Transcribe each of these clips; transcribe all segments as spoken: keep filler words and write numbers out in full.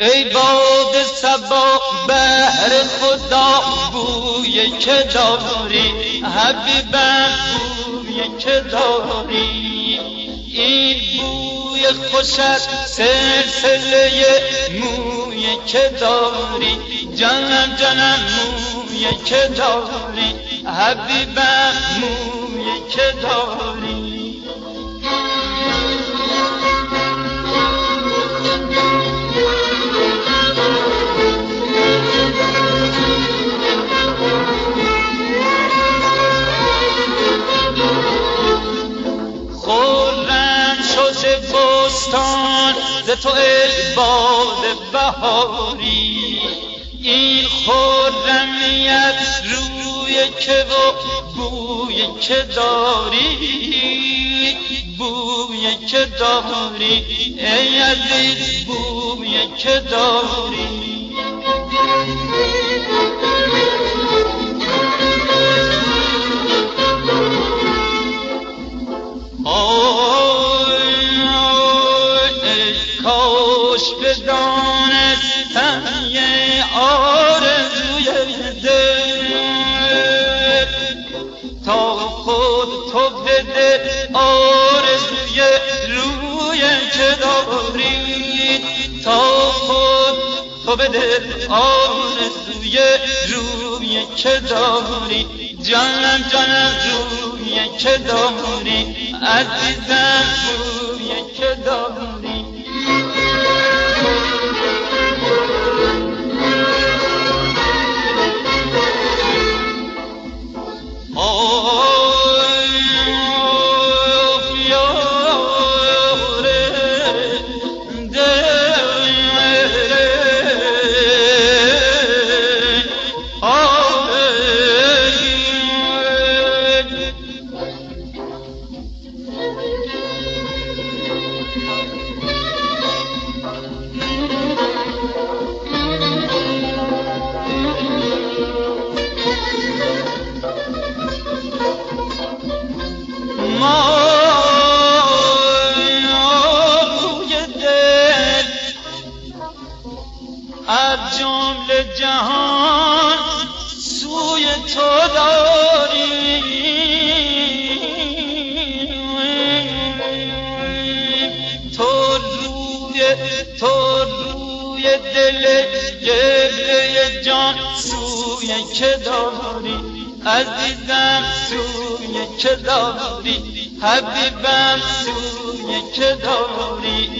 ای باد صبا بهر خدا بوی که داری، حبیبم بوی که داری. این بوی خوش از سلسله موی که داری، جانم جانم موی که داری، حبیبم موی که داری. بستان ز تو ای باد بهاری، این خرمیت روی که و بوی که داری، بوی که داری ای عزیز بوی که داری. بدانستم یه آرزوی دل، تا خود تو بده آرزوی روی که داری، تا خود تو بده آرزوی روی که داری، جانم جانم روی که داری، عزیزم روی که داری. از جمله جهان سوی تو داری، تو روی تو روی دل جبه جان سوی که داری، عزیزم سوی که داری، حبیبم سوی که داری.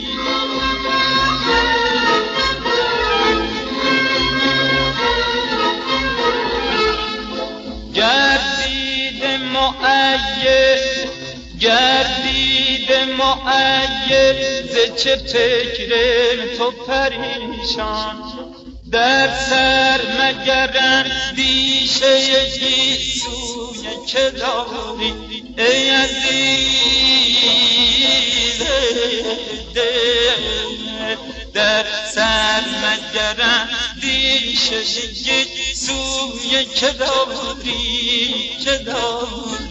گردید معید گردید معید ز چه فکر تو پریشان، در سر مگر اندیشه سوی که داری، ای عزیز دل، در سر مگر اندیشه سوی که داری که داری.